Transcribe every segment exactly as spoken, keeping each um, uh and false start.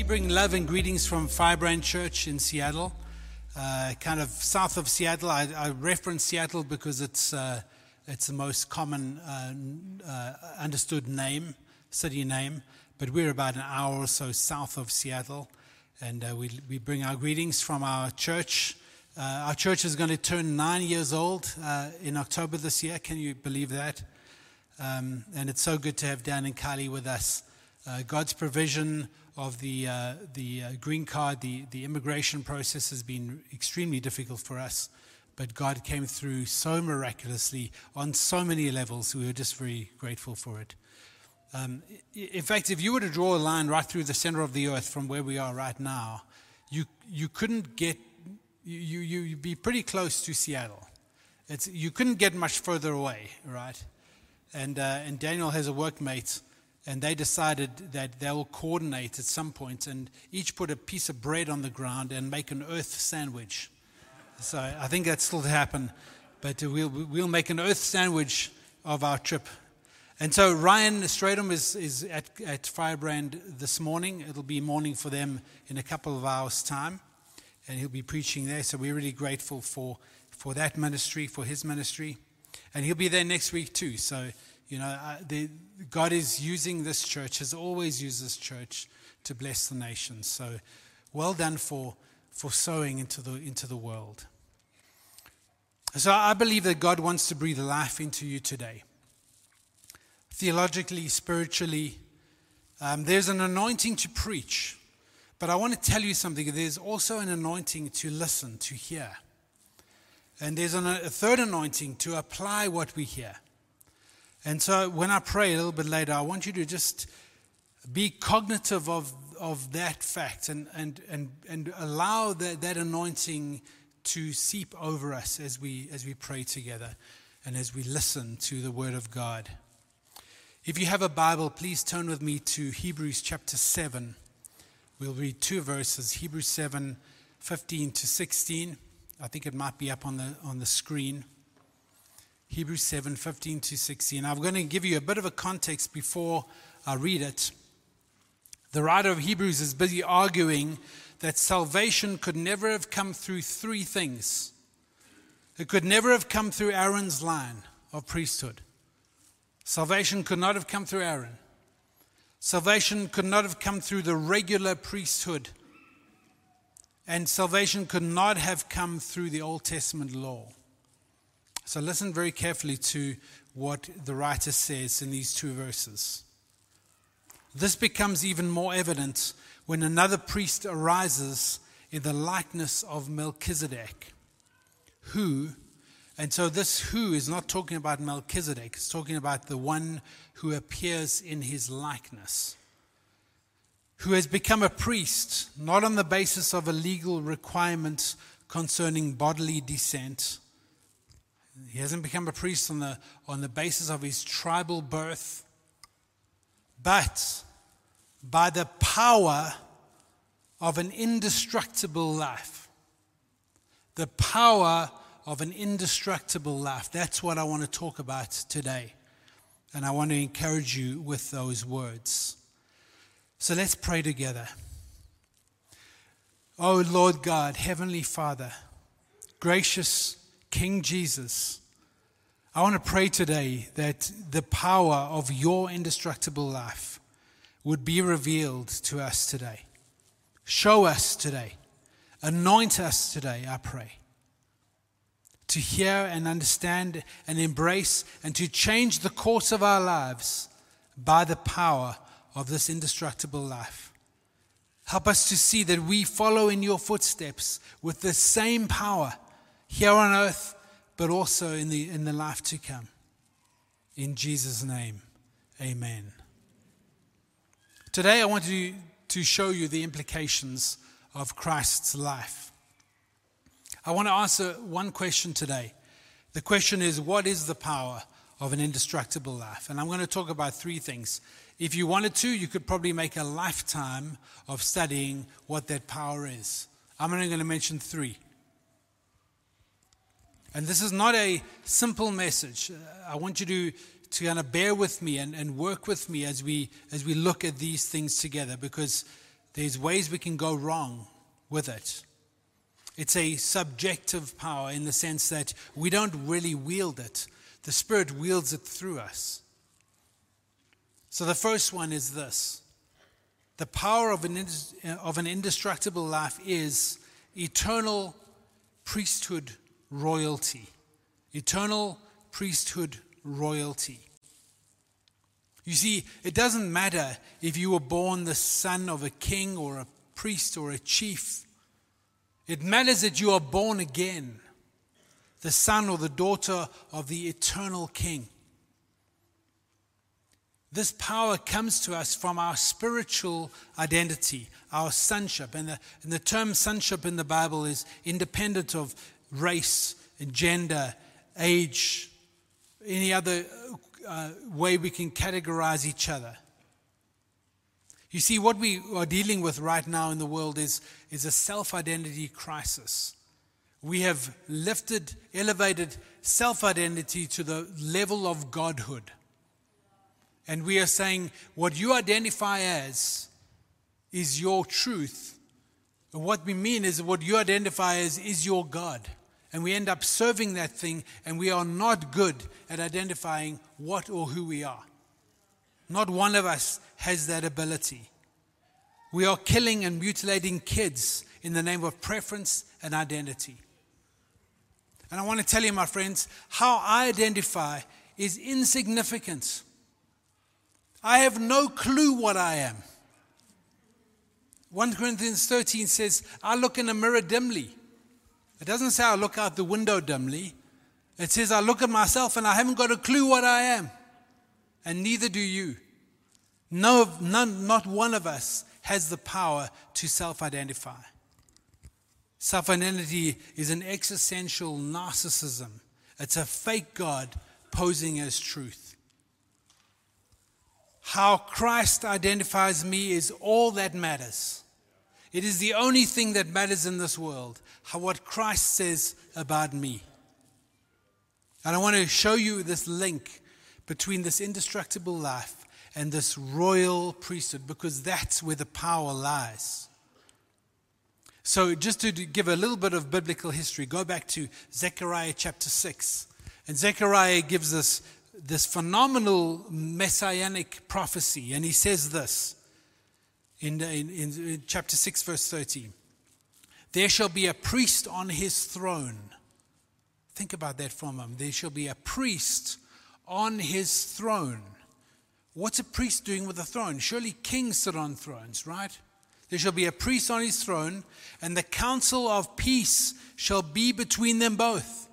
bring love and greetings from Firebrand Church in Seattle, uh, kind of south of Seattle. I, I reference Seattle because it's uh, it's the most common uh, uh, understood name, city name. But we're about an hour or so south of Seattle, and uh, we we bring our greetings from our church. Uh, our church is going to turn nine years old uh, in October this year. Can you believe that? Um, and it's so good to have Dan and Kylie with us. Uh, God's provision of the uh, the uh, green card, the, the immigration process has been extremely difficult for us. But God came through so miraculously on so many levels. We were just very grateful for it. Um, in fact, if you were to draw a line right through the center of the earth from where we are right now, you you couldn't get, you, you, you'd be pretty close to Seattle. It's, you couldn't get much further away, right? And uh, and Daniel has a workmate, and they decided that they will coordinate at some point and each put a piece of bread on the ground and make an earth sandwich. So I think that's still to happen, but we'll we'll make an earth sandwich of our trip. And so Ryan Stradom is is at at Firebrand this morning. It'll be morning for them in a couple of hours' time, and he'll be preaching there. So we're really grateful for for that ministry, for his ministry. And he'll be there next week too. So, you know, uh, the, God is using this church, has always used this church to bless the nations. So, well done for for sowing into the into the world. So, I believe that God wants to breathe life into you today. Theologically, spiritually, um, there's an anointing to preach, but I want to tell you something. There's also an anointing to listen, to hear. And there's an, a third anointing to apply what we hear. And so when I pray a little bit later, I want you to just be cognitive of, of that fact and, and, and, and allow that, that anointing to seep over us as we, as we pray together and as we listen to the Word of God. If you have a Bible, please turn with me to Hebrews chapter seven. We'll read two verses, Hebrews seven, fifteen to sixteen. I think it might be up on the on the screen. Hebrews seven, fifteen to sixteen. I'm going to give you a bit of a context before I read it. The writer of Hebrews is busy arguing that salvation could never have come through three things. It could never have come through Aaron's line of priesthood. Salvation could not have come through Aaron. Salvation could not have come through the regular priesthood. And salvation could not have come through the Old Testament law. So listen very carefully to what the writer says in these two verses. This becomes even more evident when another priest arises in the likeness of Melchizedek, who, and so this who is not talking about Melchizedek, it's talking about the one who appears in his likeness, who has become a priest, not on the basis of a legal requirement concerning bodily descent. He hasn't become a priest on the, on the basis of his tribal birth, but by the power of an indestructible life. The power of an indestructible life. That's what I want to talk about today. And I want to encourage you with those words. So let's pray together. Oh Lord God, Heavenly Father, gracious King Jesus, I want to pray today that the power of your indestructible life would be revealed to us today. Show us today. Anoint us today, I pray, to hear and understand and embrace and to change the course of our lives by the power of this indestructible life. Help us to see that we follow in your footsteps with the same power here on earth, but also in the in the life to come. In Jesus' name, amen. Today I want to, to show you the implications of Christ's life. I want to answer one question today. The question is, what is the power of an indestructible life? And I'm going to talk about three things. If you wanted to, you could probably make a lifetime of studying what that power is. I'm only going to mention three. And this is not a simple message. I want you to, to kind of bear with me and, and work with me as we as we look at these things together, because There's ways we can go wrong with it. It's a subjective power in the sense that we don't really wield it. The Spirit wields it through us. So the first one is this. The power of an, of an indestructible life is eternal priesthood royalty. Eternal priesthood royalty. You see, it doesn't matter if you were born the son of a king or a priest or a chief. It matters that you are born again, the son or the daughter of the eternal King. This power comes to us from our spiritual identity, our sonship. And the, and the term sonship in the Bible is independent of race, gender, age, any other uh, way we can categorize each other. You see, what we are dealing with right now in the world is, is a self-identity crisis. We have lifted, elevated self-identity to the level of godhood. And we are saying what you identify as is your truth. And what we mean is what you identify as is your God. And we end up serving that thing, and we are not good at identifying what or who we are. Not one of us has that ability. We are killing and mutilating kids in the name of preference and identity. And I want to tell you, my friends, how I identify is insignificant. I have no clue what I am. First Corinthians thirteen says, I look in a mirror dimly. It doesn't say I look out the window dimly. It says I look at myself and I haven't got a clue what I am. And neither do you. No, none, not one of us has the power to self-identify. Self-identity is an existential narcissism. It's a fake God posing as truth. How Christ identifies me is all that matters. It is the only thing that matters in this world, how what Christ says about me. And I want to show you this link between this indestructible life and this royal priesthood, because that's where the power lies. So just to give a little bit of biblical history, go back to Zechariah chapter six. And Zechariah gives us this phenomenal messianic prophecy. And he says this in, in, in chapter six, verse thirteen. There shall be a priest on his throne. Think about that for a moment. There shall be a priest on his throne. What's a priest doing with a throne? Surely kings sit on thrones, right? There shall be a priest on his throne, and the counsel of peace shall be between them both.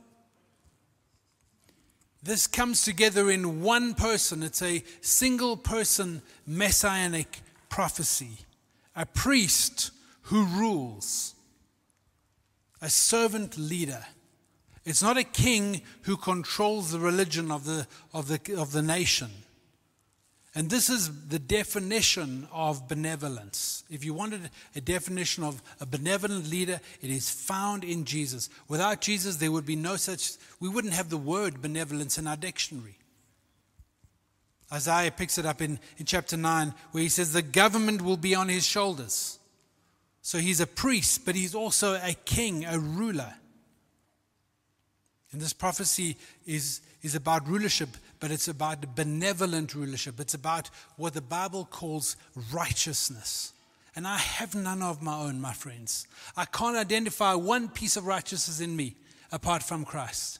This comes together in one person. It's a single person messianic prophecy. A priest who rules. A servant leader. It's not a king who controls the religion of the, of the, of the nation. And this is the definition of benevolence. If you wanted a definition of a benevolent leader, it is found in Jesus. Without Jesus, there would be no such, we wouldn't have the word benevolence in our dictionary. Isaiah picks it up in, in chapter nine, where he says the government will be on his shoulders. So he's a priest, but he's also a king, a ruler. And this prophecy is, is about rulership, but it's about benevolent rulership. It's about what the Bible calls righteousness. And I have none of my own, my friends. I can't identify one piece of righteousness in me apart from Christ.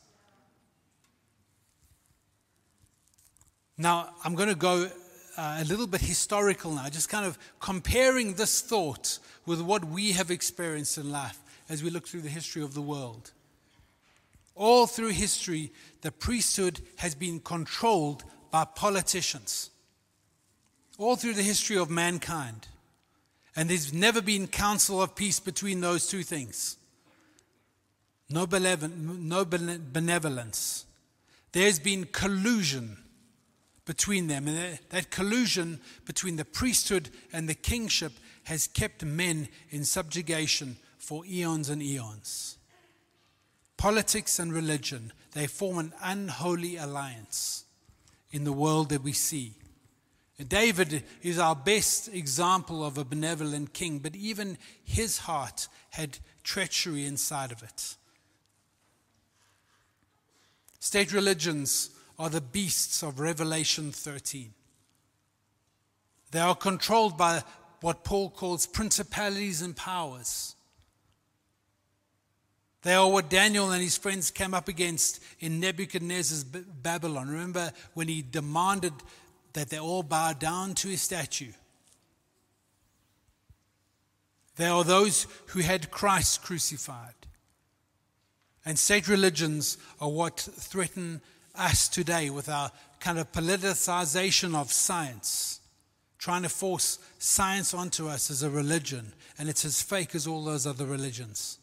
Now, I'm going to go uh, a little bit historical now, just kind of comparing this thought with what we have experienced in life as we look through the history of the world. All through history, the priesthood has been controlled by politicians. All through the history of mankind. And there's never been counsel of peace between those two things. No benevolence. There's been collusion between them. And that collusion between the priesthood and the kingship has kept men in subjugation for eons and eons. Politics and religion, they form an unholy alliance in the world that we see. David is our best example of a benevolent king, but even his heart had treachery inside of it. State religions are the beasts of Revelation thirteen. They are controlled by what Paul calls principalities and powers. They are what Daniel and his friends came up against in Nebuchadnezzar's Babylon. Remember when he demanded that they all bow down to his statue? They are those who had Christ crucified. And state religions are what threaten us today with our kind of politicization of science, trying to force science onto us as a religion, and it's as fake as all those other religions.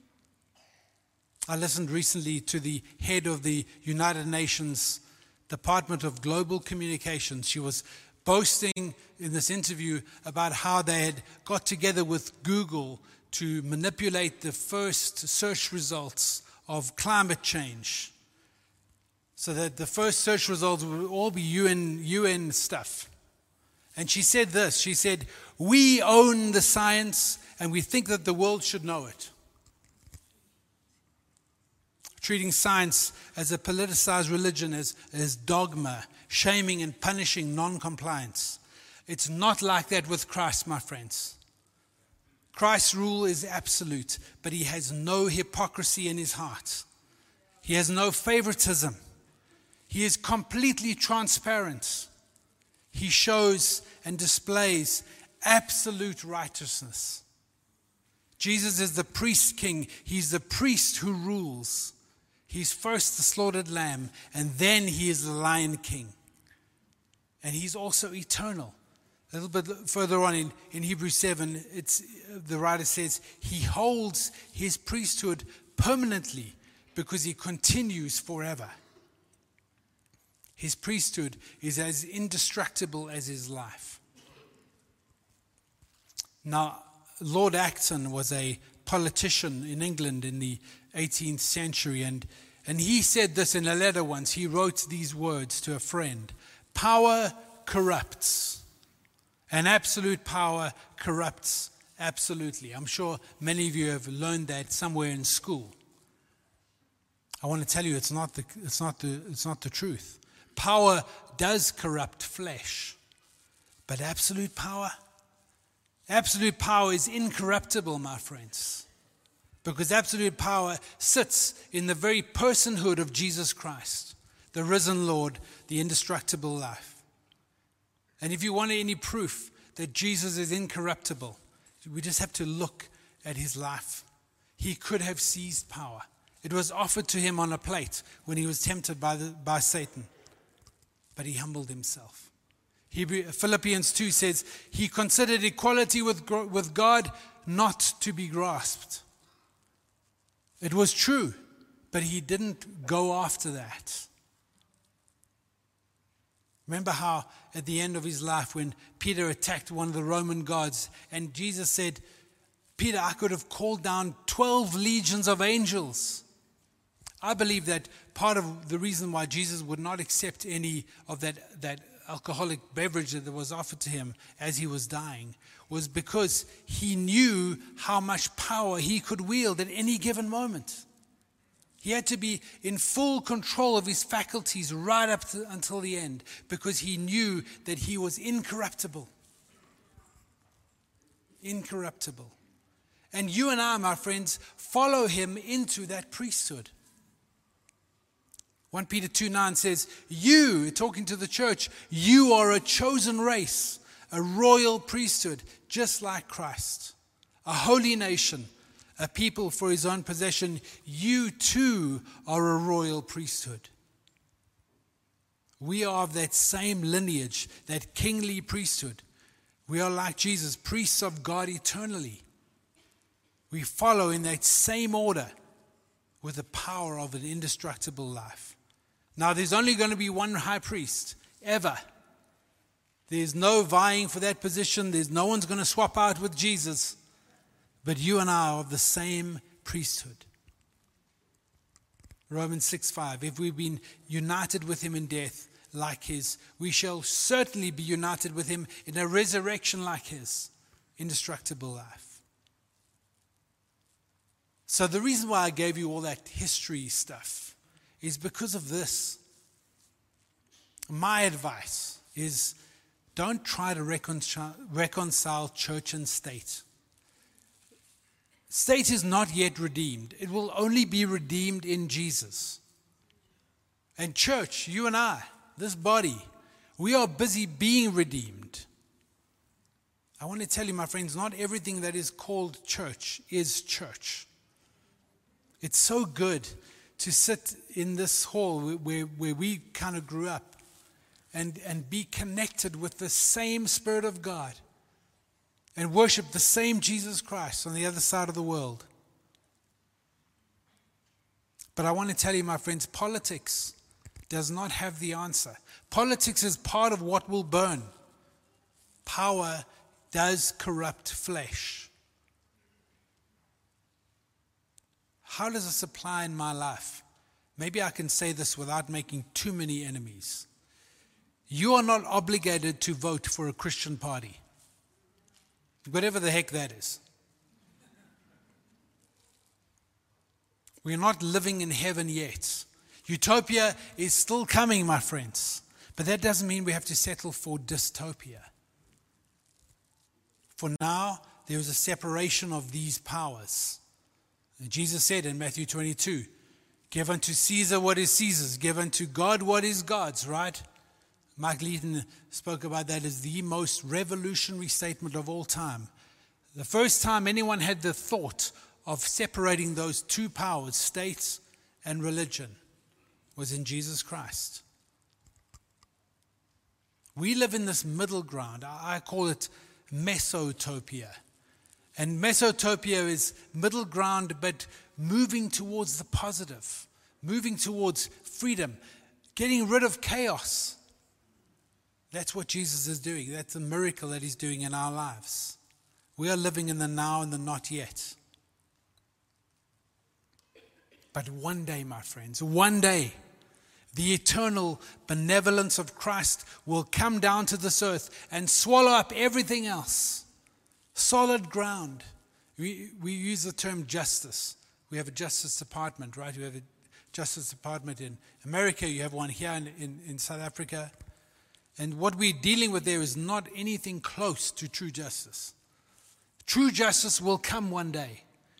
I listened recently to the head of the United Nations Department of Global Communications. She was boasting in this interview about how they had got together with Google to manipulate the first search results of climate change, so that the first search results would all be U N, U N stuff. And she said this, she said, "We own the science and we think that the world should know it." Treating science as a politicized religion, as, as dogma, shaming and punishing non-compliance. It's not like that with Christ, my friends. Christ's rule is absolute, but he has no hypocrisy in his heart. He has no favoritism. He is completely transparent. He shows and displays absolute righteousness. Jesus is the priest king. He's the priest who rules. He's first the slaughtered lamb, and then he is the lion king. And he's also eternal. A little bit further on in, in Hebrews seven, it's, the writer says, he holds his priesthood permanently because he continues forever. His priesthood is as indestructible as his life. Now, Lord Acton was a politician in England in the eighteenth century, and, and he said this in a letter once. He wrote these words to a friend: "Power corrupts, and absolute power corrupts absolutely." I'm sure many of you have learned that somewhere in school. I want to tell you, it's not the, it's not the, it's not the truth. Power does corrupt flesh, but absolute power, absolute power is incorruptible, my friends. Because absolute power sits in the very personhood of Jesus Christ, the risen Lord, the indestructible life. And if you want any proof that Jesus is incorruptible, we just have to look at his life. He could have seized power. It was offered to him on a plate when he was tempted by, the, by Satan. But he humbled himself. Hebrew, Philippians two says, he considered equality with, with God not to be grasped. It was true, but he didn't go after that. Remember how at the end of his life when Peter attacked one of the Roman guards and Jesus said, "Peter, I could have called down twelve legions of angels." I believe that part of the reason why Jesus would not accept any of that, that alcoholic beverage that was offered to him as he was dying was because he knew how much power he could wield at any given moment. He had to be in full control of his faculties right up to, until the end, because he knew that he was incorruptible. Incorruptible. And you and I, my friends, follow him into that priesthood. First Peter two nine says, you, talking to the church, you are a chosen race, a royal priesthood, just like Christ, a holy nation, a people for his own possession. You too are a royal priesthood. We are of that same lineage, that kingly priesthood. We are like Jesus, priests of God eternally. We follow in that same order with the power of an indestructible life. Now, there's only going to be one high priest, ever. There's no vying for that position. There's no one's going to swap out with Jesus. But you and I are of the same priesthood. Romans six five, if we've been united with him in death, like his. We shall certainly be united with him in a resurrection like his, indestructible life. So the reason why I gave you all that history stuff is because of this. My advice is don't try to reconcile, reconcile church and state. State is not yet redeemed. It will only be redeemed in Jesus. And church, you and I, this body, we are busy being redeemed. I want to tell you, my friends, not everything that is called church is church. It's so good to sit in this hall where, where we kind of grew up and, and be connected with the same Spirit of God and worship the same Jesus Christ on the other side of the world. But I want to tell you, my friends, politics does not have the answer. Politics is part of what will burn. Power does corrupt flesh. How does this apply in my life? Maybe I can say this without making too many enemies. You are not obligated to vote for a Christian party, whatever the heck that is. We're not living in heaven yet. Utopia is still coming, my friends. But that doesn't mean we have to settle for dystopia. For now, there is a separation of these powers. And Jesus said in Matthew twenty-two, give unto Caesar what is Caesar's, give unto God what is God's, right? Mike Leeton spoke about that as the most revolutionary statement of all time. The first time anyone had the thought of separating those two powers, state and religion, was in Jesus Christ. We live in this middle ground. I call it Mesotopia. And Mesotopia is middle ground, but moving towards the positive, moving towards freedom, getting rid of chaos. That's what Jesus is doing. That's the miracle that he's doing in our lives. We are living in the now and the not yet. But one day, my friends, one day, the eternal benevolence of Christ will come down to this earth and swallow up everything else. Solid ground. We, we use the term justice. We have a justice department, right? We have a justice department in America. You have one here in, in, in South Africa. And what we're dealing with there is not anything close to true justice. True justice will come one day.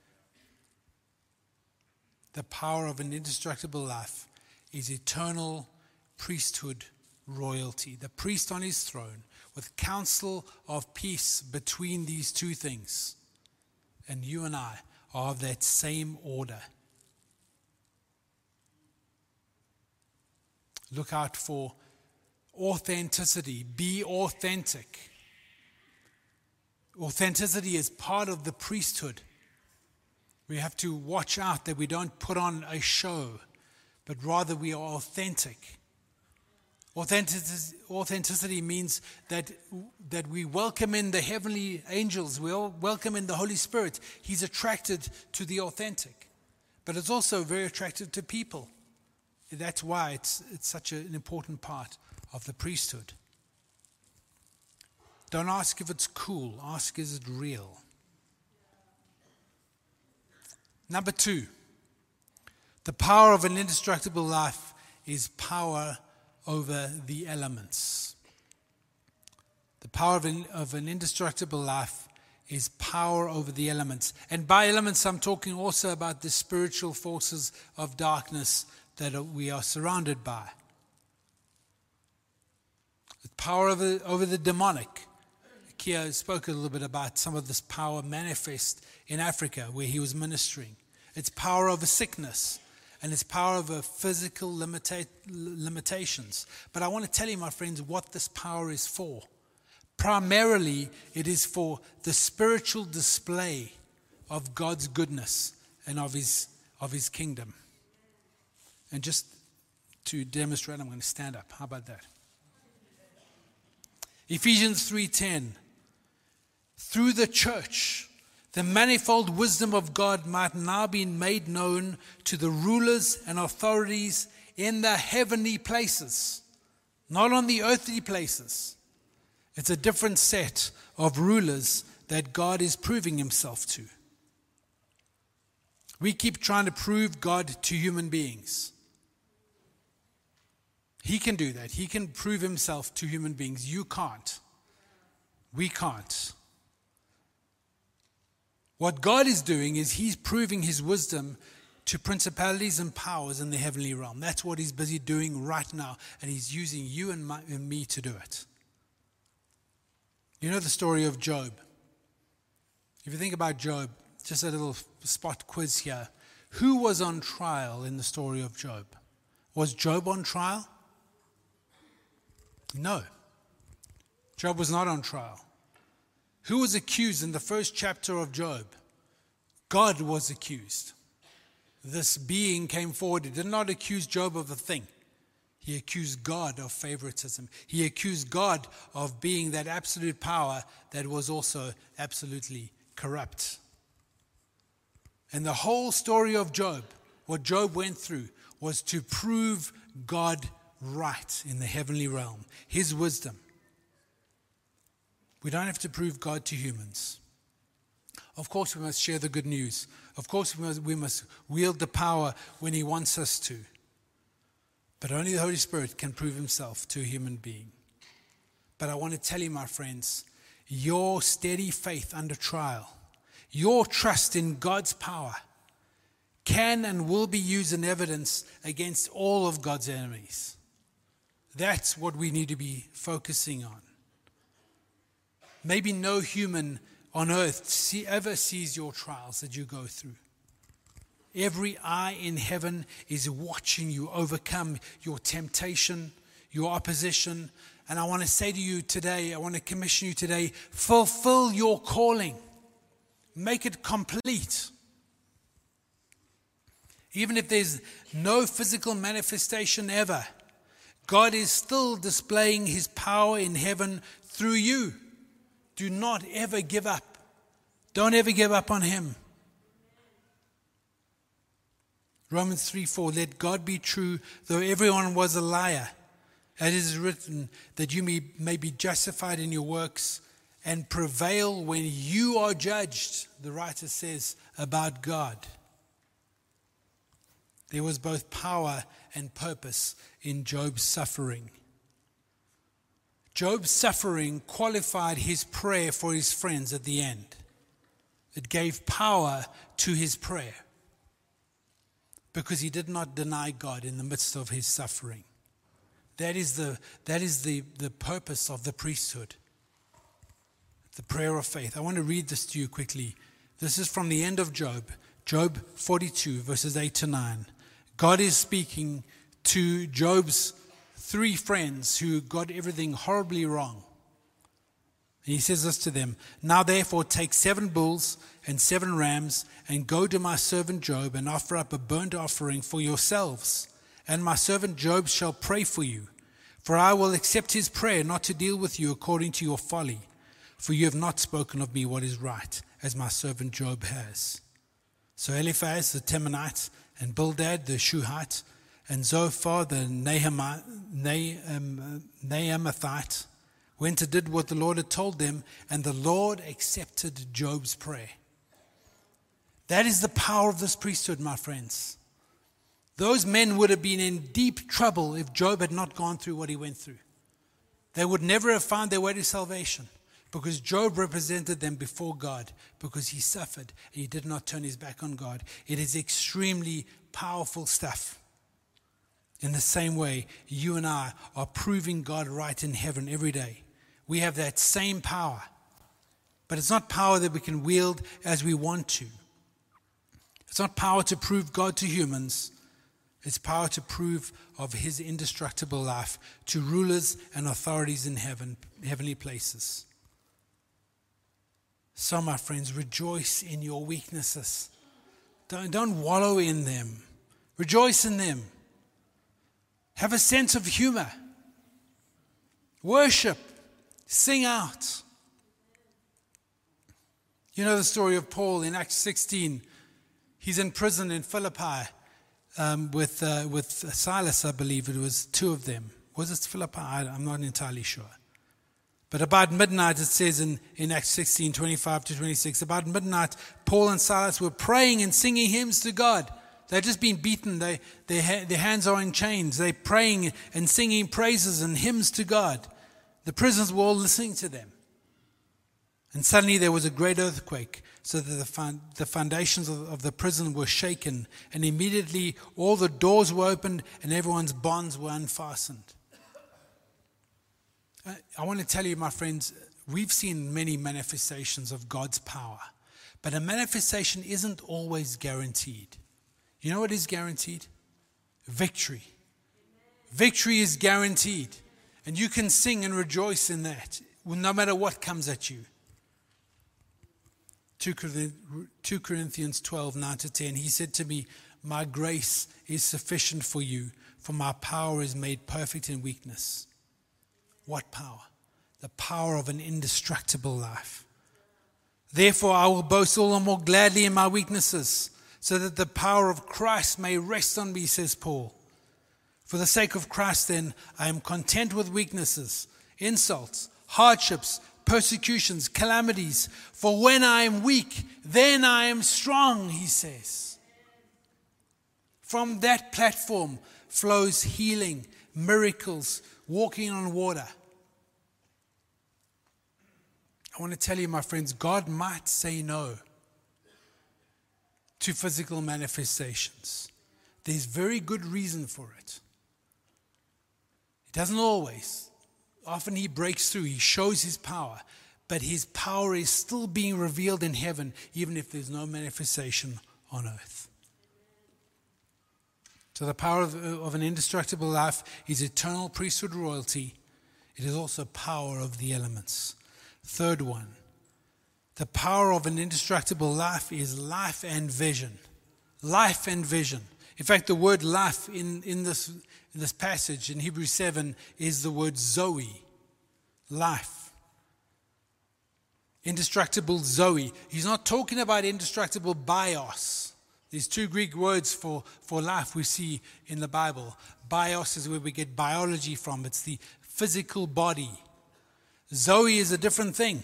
The power of an indestructible life is eternal priesthood royalty. The priest on his throne with counsel of peace between these two things. And you and I are of that same order. Look out for authenticity. Be authentic. Authenticity is part of the priesthood. We have to watch out that we don't put on a show, but rather we are authentic. Authenticity, authenticity means that, that we welcome in the heavenly angels, we all welcome in the Holy Spirit. He's attracted to the authentic, but it's also very attractive to people. That's why it's, it's such an important part of the priesthood. Don't ask if it's cool, ask is it real. Number two, the power of an indestructible life is power over the elements. The power of an, of an indestructible life is power over the elements. And by elements, I'm talking also about the spiritual forces of darkness that we are surrounded by. The power over, over the demonic. Kia spoke a little bit about some of this power manifest in Africa where he was ministering. It's power over sickness. And its power over physical limita- limitations. But I want to tell you, my friends, what this power is for. Primarily, it is for the spiritual display of God's goodness and of His, of His kingdom. And just to demonstrate, I'm going to stand up. How about that? Ephesians three ten. Through the church, the manifold wisdom of God might now be made known to the rulers and authorities in the heavenly places. not on the earthly places. It's a different set of rulers that God is proving himself to. We keep trying to prove God to human beings. He can do that. He can prove himself to human beings. You can't. We can't. What God is doing is he's proving his wisdom to principalities and powers in the heavenly realm. That's what he's busy doing right now, and he's using you and, my, and me to do it. You know the story of Job. If you think about Job, just a little spot quiz here. Who was on trial in the story of Job? Was Job on trial? No. Job was not on trial. Who was accused in the first chapter of Job? God was accused. This being came forward. He did not accuse Job of a thing. He accused God of favoritism. He accused God of being that absolute power that was also absolutely corrupt. And the whole story of Job, what Job went through, was to prove God right in the heavenly realm, his wisdom. We don't have to prove God to humans. Of course, we must share the good news. Of course, we must, we must wield the power when he wants us to. But only the Holy Spirit can prove himself to a human being. But I want to tell you, my friends, your steady faith under trial, your trust in God's power, can and will be used in evidence against all of God's enemies. That's what we need to be focusing on. Maybe no human on earth see, ever sees your trials that you go through. Every eye in heaven is watching you overcome your temptation, your opposition. And I want to say to you today, I want to commission you today, fulfill your calling. Make it complete. Even if there's no physical manifestation ever, God is still displaying his power in heaven through you. Do not ever give up. Don't ever give up on him. Romans three four, let God be true, though everyone was a liar. As it is written, that you may, may be justified in your works and prevail when you are judged, the writer says about God. There was both power and purpose in Job's suffering. Job's suffering qualified his prayer for his friends at the end. It gave power to his prayer because he did not deny God in the midst of his suffering. That is the, that is the, the purpose of the priesthood, the prayer of faith. I want to read this to you quickly. This is from the end of Job, Job forty-two, verses eight to nine. God is speaking to Job's three friends who got everything horribly wrong. And he says this to them, now therefore take seven bulls and seven rams and go to my servant Job and offer up a burnt offering for yourselves. And my servant Job shall pray for you. For I will accept his prayer not to deal with you according to your folly. For you have not spoken of me what is right, as my servant Job has. So Eliphaz the Temanite and Bildad the Shuhite and Zophar the Naamathite went and did what the Lord had told them, and the Lord accepted Job's prayer. That is the power of this priesthood, my friends. Those men would have been in deep trouble if Job had not gone through what he went through. They would never have found their way to salvation because Job represented them before God because he suffered and he did not turn his back on God. It is extremely powerful stuff. In the same way, you and I are proving God right in heaven every day. We have that same power, but it's not power that we can wield as we want to. It's not power to prove God to humans. It's power to prove of his indestructible life to rulers and authorities in heaven, heavenly places. So, my friends, rejoice in your weaknesses. Don't, don't wallow in them. Rejoice in them. Have a sense of humor. Worship. Sing out. You know the story of Paul in Acts sixteen. He's in prison in Philippi um, with, uh, with Silas, I believe it was two of them. Was it Philippi? I, I'm not entirely sure. But about midnight, it says in, in Acts sixteen, twenty-five to twenty-six, about midnight, Paul and Silas were praying and singing hymns to God. They've just been beaten. They, their, their hands are in chains. They're praying and singing praises and hymns to God. The prisoners were all listening to them. And suddenly there was a great earthquake, so that the, the foundations of, of the prison were shaken. And immediately all the doors were opened and everyone's bonds were unfastened. I, I want to tell you, my friends, we've seen many manifestations of God's power. But a manifestation isn't always guaranteed. You know what is guaranteed? Victory. Victory is guaranteed. And you can sing and rejoice in that, no matter what comes at you. two Corinthians twelve, nine to ten. He said to me, my grace is sufficient for you, for my power is made perfect in weakness. What power? The power of an indestructible life. Therefore I will boast all the more gladly in my weaknesses, so that the power of Christ may rest on me, says Paul. For the sake of Christ, then, I am content with weaknesses, insults, hardships, persecutions, calamities. For when I am weak, then I am strong, he says. From that platform flows healing, miracles, walking on water. I want to tell you, my friends, God might say no to physical manifestations. There's very good reason for it. It doesn't always. Often he breaks through, he shows his power, but his power is still being revealed in heaven, even if there's no manifestation on earth. So the power of, of an indestructible life is eternal priesthood royalty. It is also power of the elements. Third one. The power of an indestructible life is life and vision. Life and vision. In fact, the word life in, in, this, in this passage in Hebrews seven is the word Zoe. Life. Indestructible Zoe. He's not talking about indestructible bios. There's two Greek words for, for life we see in the Bible. Bios is where we get biology from. It's the physical body. Zoe is a different thing.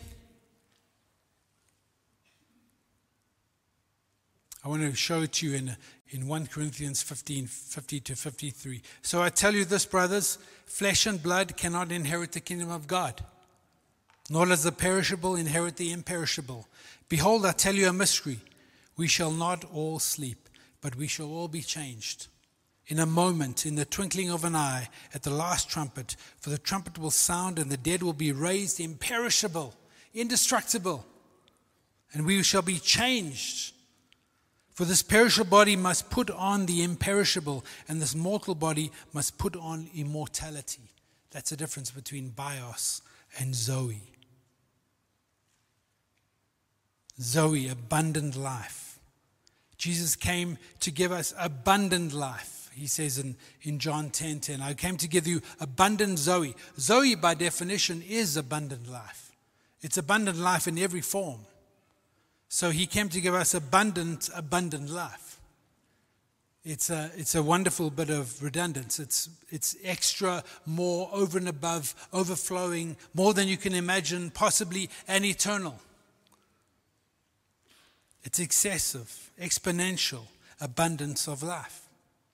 I want to show it to you in, in First Corinthians fifteen, fifty to fifty-three. So I tell you this, brothers, flesh and blood cannot inherit the kingdom of God, nor does the perishable inherit the imperishable. Behold, I tell you a mystery. We shall not all sleep, but we shall all be changed. In a moment, in the twinkling of an eye, at the last trumpet, for the trumpet will sound and the dead will be raised imperishable, indestructible, and we shall be changed. For this perishable body must put on the imperishable, and this mortal body must put on immortality. That's the difference between bios and Zoe. Zoe, abundant life. Jesus came to give us abundant life. He says in, in John ten ten, I came to give you abundant Zoe. Zoe, by definition, is abundant life. It's abundant life in every form. So he came to give us abundant, abundant life. It's a, it's a wonderful bit of redundancy. It's, it's extra, more, over and above, overflowing, more than you can imagine, possibly, and eternal. It's excessive, exponential abundance of life.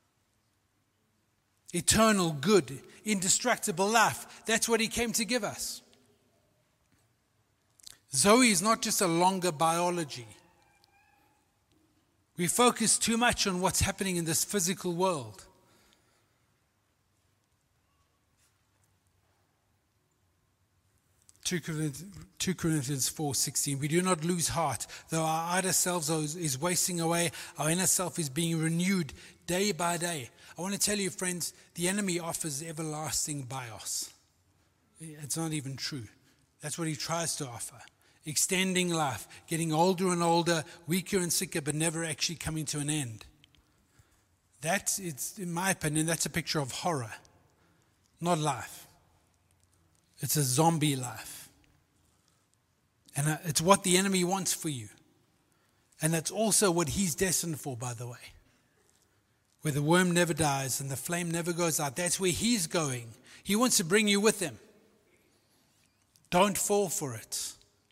Eternal, good, indestructible life. That's what he came to give us. Zoe is not just a longer biology. We focus too much on what's happening in this physical world. Second Corinthians four sixteen. We do not lose heart, though our outer selves is wasting away, our inner self is being renewed day by day. I want to tell you, friends, the enemy offers everlasting bios. It's not even true. That's what he tries to offer. Extending life, getting older and older, weaker and sicker, but never actually coming to an end. That's, it's, in my opinion, that's a picture of horror, not life. It's a zombie life. And it's what the enemy wants for you. And that's also what he's destined for, by the way. where the worm never dies and the flame never goes out. That's where He's going. He wants to bring you with Him. Don't fall for it.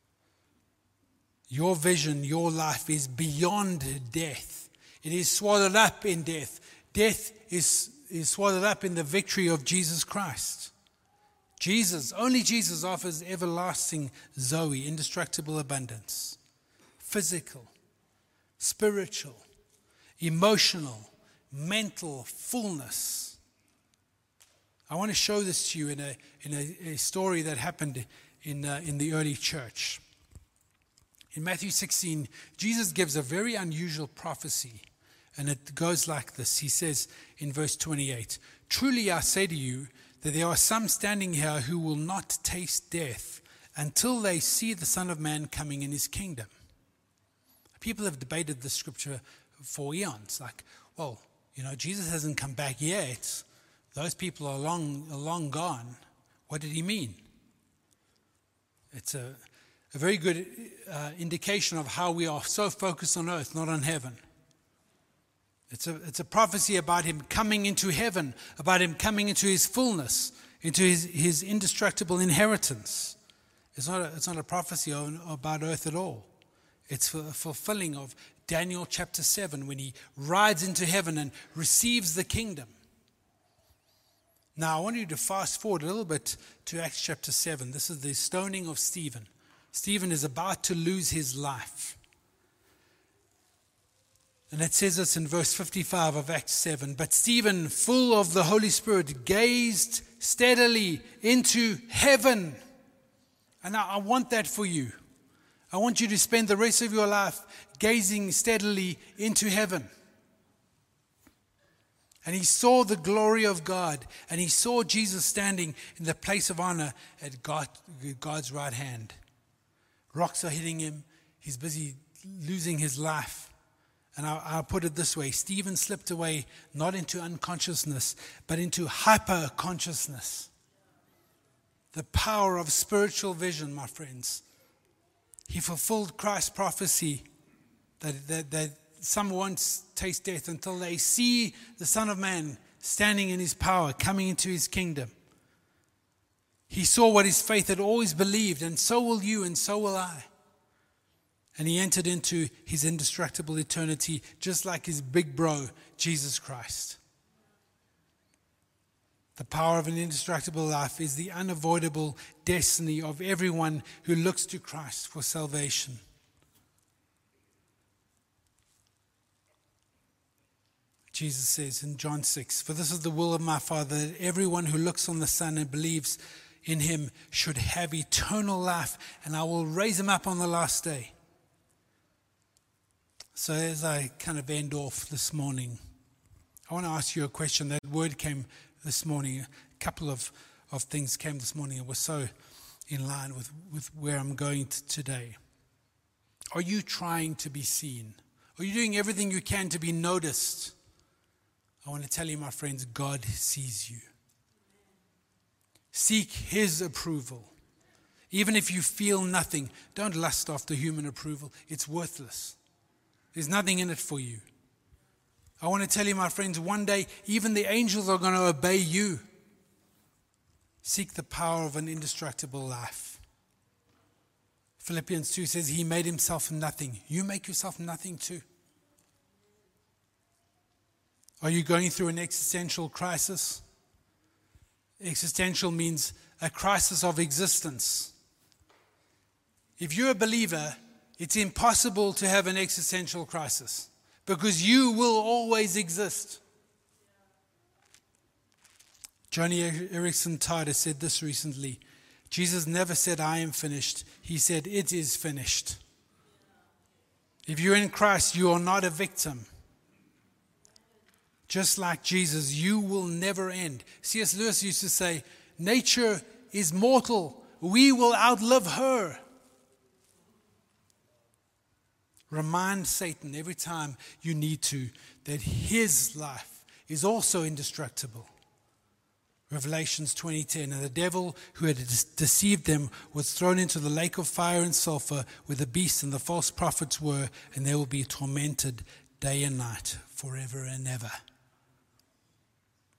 Your vision, your life is beyond death. It is swallowed up in death. Death is, is swallowed up in the victory of Jesus Christ. Jesus, only Jesus offers everlasting Zoe, indestructible abundance. Physical, spiritual, emotional, mental fullness. I want to show this to you in a in a, a story that happened in uh, in the early church. In Matthew sixteen, Jesus gives a very unusual prophecy, and it goes like this. He says in verse twenty-eight, "Truly I say to you that there are some standing here who will not taste death until they see the Son of Man coming in His kingdom." People have debated this scripture for eons. Like, well, you know, Jesus hasn't come back yet. Those people are long, are long gone. What did He mean? It's a, a very good uh, indication of how we are so focused on earth, not on heaven. It's a, it's a prophecy about Him coming into heaven, about Him coming into His fullness, into His, his indestructible inheritance. It's not a, it's not a prophecy of, about earth at all. It's a fulfilling of Daniel chapter seven when He rides into heaven and receives the kingdom. Now, I want you to fast forward a little bit to Acts chapter seven. This is the stoning of Stephen. Stephen is about to lose his life. And it says this in verse fifty-five of Acts seven. "But Stephen, full of the Holy Spirit, gazed steadily into heaven." And I, I want that for you. I want you to spend the rest of your life gazing steadily into heaven. And he saw the glory of God, and he saw Jesus standing in the place of honor at God, God's right hand. Rocks are hitting him. He's busy losing his life. And I, I'll put it this way. Stephen slipped away not into unconsciousness, but into hyper-consciousness. The power of spiritual vision, my friends. He fulfilled Christ's prophecy that, that, that some won't taste death until they see the Son of Man standing in His power, coming into His kingdom. He saw what his faith had always believed, and so will you, and so will I. And he entered into his indestructible eternity, just like his big bro, Jesus Christ. The power of an indestructible life is the unavoidable destiny of everyone who looks to Christ for salvation. Jesus says in John six, "For this is the will of my Father, that everyone who looks on the Son and believes in Him should have eternal life, and I will raise him up on the last day." So as I kind of end off this morning, I want to ask you a question. That word came this morning. A couple of, of things came this morning. It was so in line with, with where I'm going to today. Are you trying to be seen? Are you doing everything you can to be noticed? I want to tell you, my friends, God sees you. Seek His approval. Even if you feel nothing, don't lust after human approval. It's worthless. There's nothing in it for you. I want to tell you, my friends, one day even the angels are going to obey you. Seek the power of an indestructible life. Philippians two says He made Himself nothing. You make yourself nothing too. Are you going through an existential crisis? Existential means a crisis of existence. If you're a believer, it's impossible to have an existential crisis because you will always exist. Joni Eareckson Tada said this recently. Jesus never said, "I am finished." He said, "It is finished." If you're in Christ, you are not a victim. Just like Jesus, you will never end. C S Lewis used to say, "Nature is mortal. We will outlive her." Remind Satan every time you need to that his life is also indestructible. Revelations twenty ten, "And the devil who had deceived them was thrown into the lake of fire and sulfur where the beast and the false prophets were, and they will be tormented day and night forever and ever."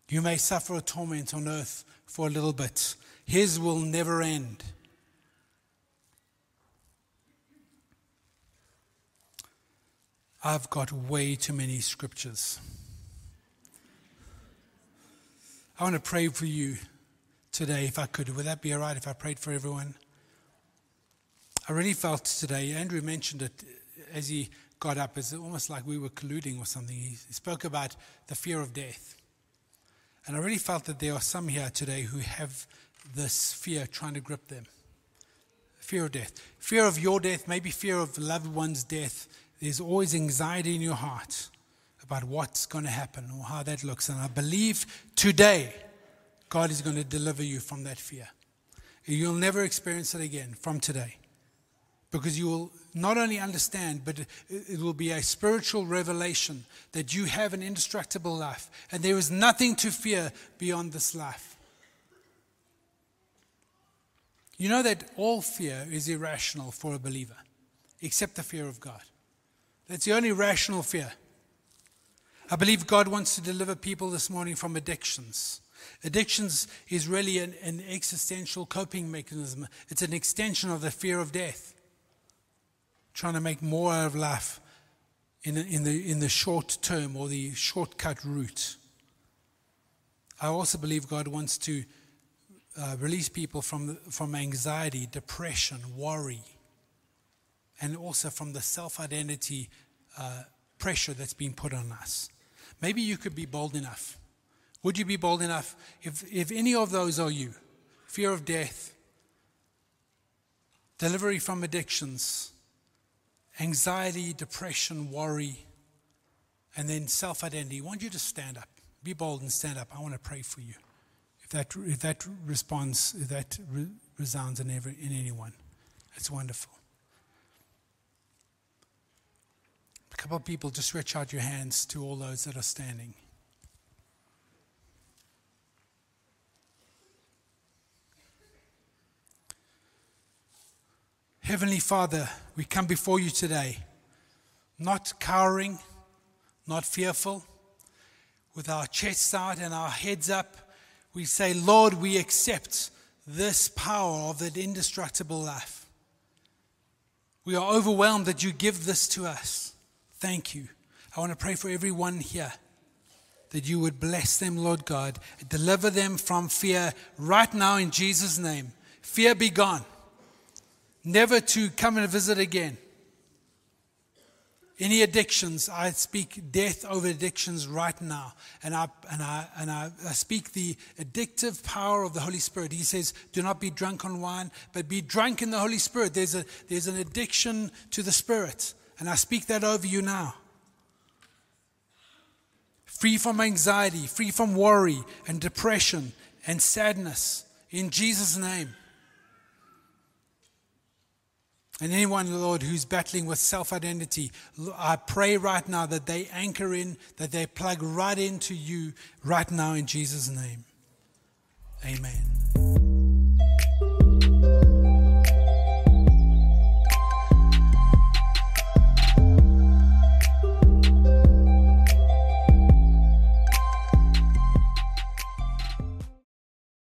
You may suffer a torment on earth for a little bit. His will never end. I've got way too many scriptures. I want to pray for you today, if I could. Would that be all right if I prayed for everyone? I really felt today, Andrew mentioned it as he got up, it's almost like we were colluding or something. He spoke about the fear of death. And I really felt that there are some here today who have this fear trying to grip them. Fear of death. Fear of your death, maybe fear of loved one's death. There's always anxiety in your heart about what's going to happen or how that looks. And I believe today God is going to deliver you from that fear. You'll never experience it again from today. Because you will not only understand, but it will be a spiritual revelation that you have an indestructible life. And there is nothing to fear beyond this life. You know that all fear is irrational for a believer, except the fear of God. That's the only rational fear. I believe God wants to deliver people this morning from addictions. Addictions is really an, an existential coping mechanism. It's an extension of the fear of death. Trying to make more out of life in, in, the, in the short term or the shortcut route. I also believe God wants to uh, release people from, from anxiety, depression, worry, and also from the self-identity uh, pressure that's been put on us. Maybe you could be bold enough. Would you be bold enough if, if any of those are you? Fear of death, delivery from addictions, anxiety, depression, worry, and then self-identity. I want you to stand up. Be bold and stand up. I want to pray for you. If that if that responds, if that re- resounds in every in anyone, it's wonderful. A couple of people, just stretch out your hands to all those that are standing. Heavenly Father, we come before you today, not cowering, not fearful, with our chests out and our heads up. We say, Lord, we accept this power of that indestructible life. We are overwhelmed that you give this to us. Thank you. I want to pray for everyone here, that you would bless them, Lord God, deliver them from fear right now in Jesus' name. Fear be gone. Never to come and visit again. Any addictions, I speak death over addictions right now. And I and I and I, I speak the addictive power of the Holy Spirit. He says, do not be drunk on wine, but be drunk in the Holy Spirit. There's a there's an addiction to the Spirit. And I speak that over you now. Free from anxiety, free from worry and depression and sadness. In Jesus' name. And anyone, Lord, who's battling with self-identity, I pray right now that they anchor in, that they plug right into you right now in Jesus' name. Amen.